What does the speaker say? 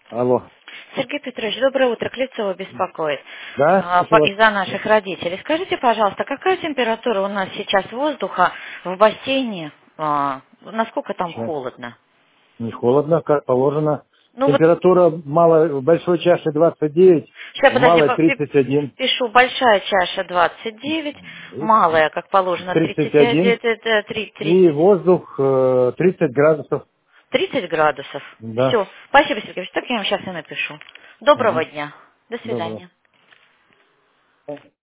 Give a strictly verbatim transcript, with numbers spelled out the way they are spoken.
Алло. Сергей Петрович, доброе утро. Клецова беспокоит Да, а, по- слушаю вас. из-за наших родителей. Скажите, пожалуйста, какая температура у нас сейчас воздуха в бассейне? А, насколько там Сейчас. холодно? Не холодно, как положено. Ну вот, Температура малой, в большой чаше двадцать девять, сейчас, в подожди, малой по- пи- тридцать один. пишу, большая чаша двадцать девять, малая, как положено, тридцать тридцать один. один, э, три- И тридцать, воздух э, тридцать градусов. тридцать градусов. Да. Все, спасибо, Сергей Петрович, так я вам сейчас и напишу. Доброго Угу. дня. До Доброго. свидания.